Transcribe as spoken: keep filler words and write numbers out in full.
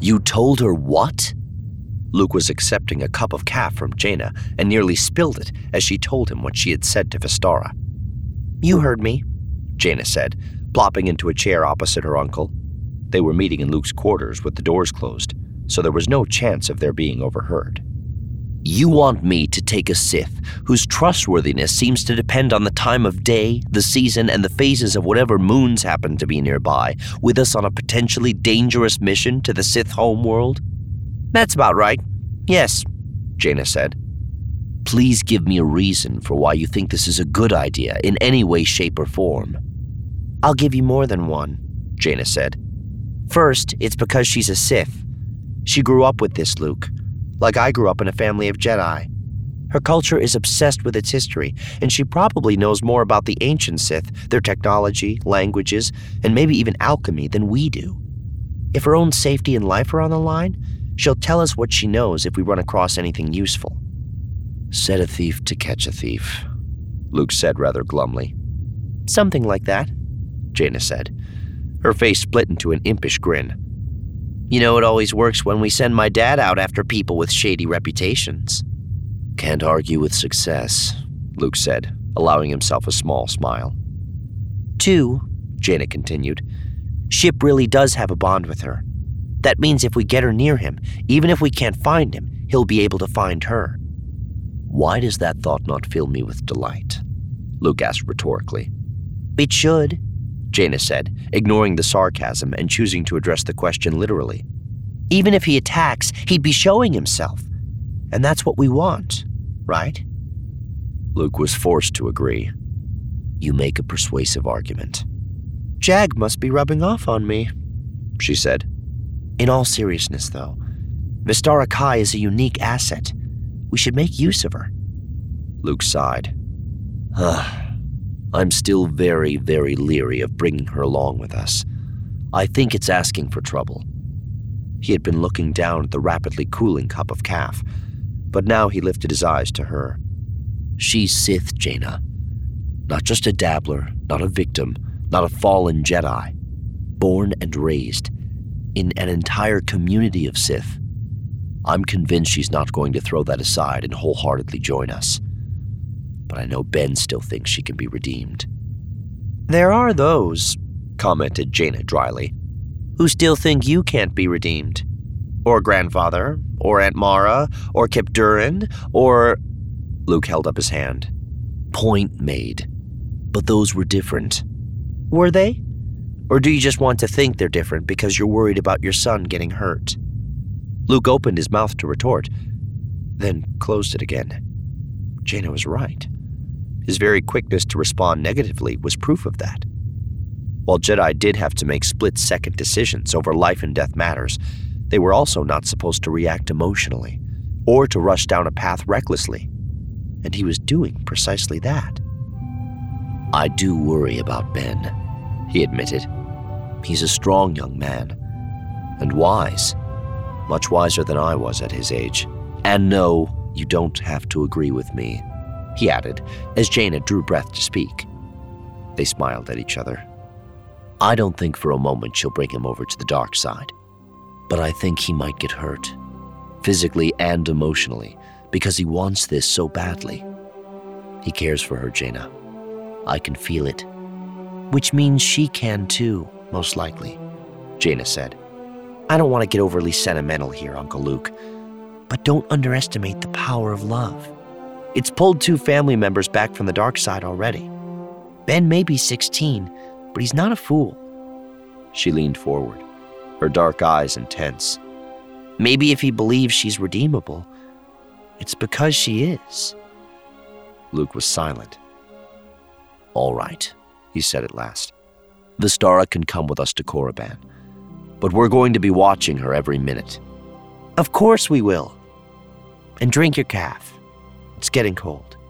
You told her what? Luke was accepting a cup of caf from Jaina and nearly spilled it as she told him what she had said to Vistara. You heard me, Jaina said, plopping into a chair opposite her uncle. They were meeting in Luke's quarters with the doors closed, so there was no chance of their being overheard. You want me to take a Sith whose trustworthiness seems to depend on the time of day, the season, and the phases of whatever moons happen to be nearby, with us on a potentially dangerous mission to the Sith homeworld? That's about right. Yes, Jaina said. Please give me a reason for why you think this is a good idea in any way, shape, or form. I'll give you more than one, Jaina said. First, it's because she's a Sith. She grew up with this, Luke, like I grew up in a family of Jedi. Her culture is obsessed with its history, and she probably knows more about the ancient Sith, their technology, languages, and maybe even alchemy than we do. If her own safety and life are on the line, she'll tell us what she knows if we run across anything useful. Set a thief to catch a thief, Luke said rather glumly. Something like that, Jaina said. Her face split into an impish grin. You know, it always works when we send my dad out after people with shady reputations. Can't argue with success, Luke said, allowing himself a small smile. Two, Jaina continued, Ship really does have a bond with her. That means if we get her near him, even if we can't find him, he'll be able to find her. Why does that thought not fill me with delight? Luke asked rhetorically. It should, Jaina said, ignoring the sarcasm and choosing to address the question literally. Even if he attacks, he'd be showing himself. And that's what we want, right? Luke was forced to agree. You make a persuasive argument. Jag must be rubbing off on me, she said. In all seriousness, though, Vistara Kai is a unique asset. We should make use of her. Luke sighed. I'm still very, very leery of bringing her along with us. I think it's asking for trouble. He had been looking down at the rapidly cooling cup of caf, but now he lifted his eyes to her. She's Sith, Jaina. Not just a dabbler, not a victim, not a fallen Jedi. Born and raised in an entire community of Sith. I'm convinced she's not going to throw that aside and wholeheartedly join us. But I know Ben still thinks she can be redeemed. There are those, commented Jaina dryly, who still think you can't be redeemed. Or grandfather, or Aunt Mara, or Kip Durin, or... Luke held up his hand. Point made. But those were different. Were they? Or do you just want to think they're different because you're worried about your son getting hurt? Luke opened his mouth to retort, then closed it again. Jaina was right. His very quickness to respond negatively was proof of that. While Jedi did have to make split-second decisions over life and death matters, they were also not supposed to react emotionally or to rush down a path recklessly. And he was doing precisely that. I do worry about Ben, he admitted. He's a strong young man, and wise, much wiser than I was at his age. And no, you don't have to agree with me, he added, as Jaina drew breath to speak. They smiled at each other. I don't think for a moment she'll bring him over to the dark side, but I think he might get hurt, physically and emotionally, because he wants this so badly. He cares for her, Jaina. I can feel it. Which means she can too, most likely, Jaina said. I don't want to get overly sentimental here, Uncle Luke, but don't underestimate the power of love. It's pulled two family members back from the dark side already. Ben may be sixteen, but he's not a fool. She leaned forward, her dark eyes intense. Maybe if he believes she's redeemable, it's because she is. Luke was silent. All right, he said at last. Vistara can come with us to Korriban, but we're going to be watching her every minute. Of course we will. And drink your caf. It's getting cold.